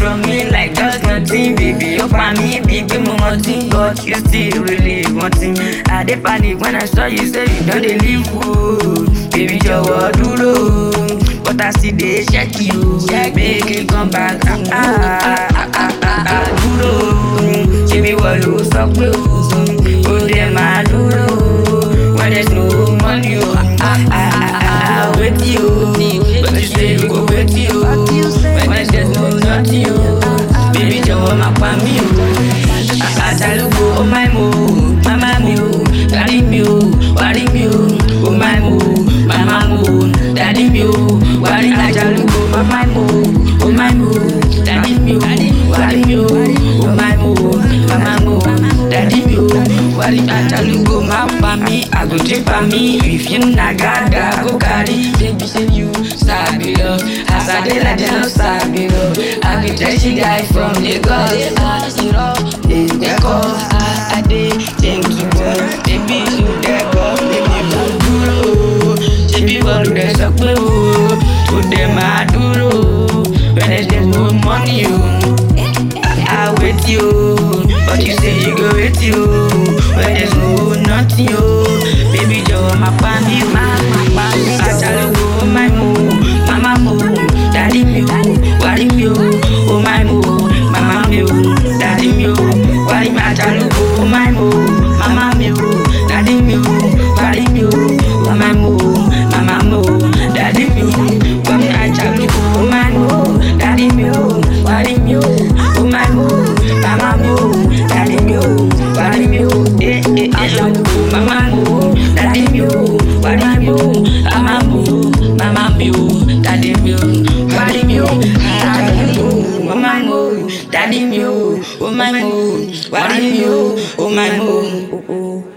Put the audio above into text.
from me like just nothing, baby. Up on me, big nothing, but you still really wanting. I dey panic when I saw you say you don't dey leave, oh. Baby, jọ̀wọ́ dúró, but I still dey check you, make you come back. Dúró, ṣé mi wọ̀ ló sọ pé o dẹ̀ máa dúró? When there's no money, wait you, but you say you go wait you. When there's no nothing, baby, jọ̀wọ́ má pa mí o. Àjálùkò, oh my mo, mama mi o, daddy mi o, wárí mi o, oh my mo, mama mo, daddy mi o, wárí àjálùkò, mama mo, oh my mo, daddy mi o, wárí mi o, oh my mo, mama mo, daddy mi o, wárí àjálùkò, má pa mí, àgò drip pa mí, if you na gada, go carry, baby say you sabi love, as I dey like them sabi love, I be trashy guy from Lagos, I dey think you want, baby you dey go, baby mo dúró, ṣebí wọ́n ló dẹ̀ sọ pé o dẹ̀ máa dúró, when there's no money I wait you, but you say you go wait you, when there's no nothing baby jọ̀wọ́ má pa mí o, àjálùkò, oh my mo, mama mo, daddy mi o, wárí mi o, oh my mo, mama mi o, daddy mi o, wárí mi àjálùkò, oh my mo, mama mi o, daddy mi o, wárí mi o, oh my mo, mama mo, daddy mi o, wárí àjálùkò, oh my mo, daddy mi o, wárí mi o, oh my mo, mama mi o, daddy mi o, wárí mi o, àjálùkò, mama mo, daddy mi o, wárí mi o, mama mo, mama mi o, daddy mi o, wárí mi o, àjálùkò, mama mo, daddy mi o, oh my mo, wárí mi o, oh my mo.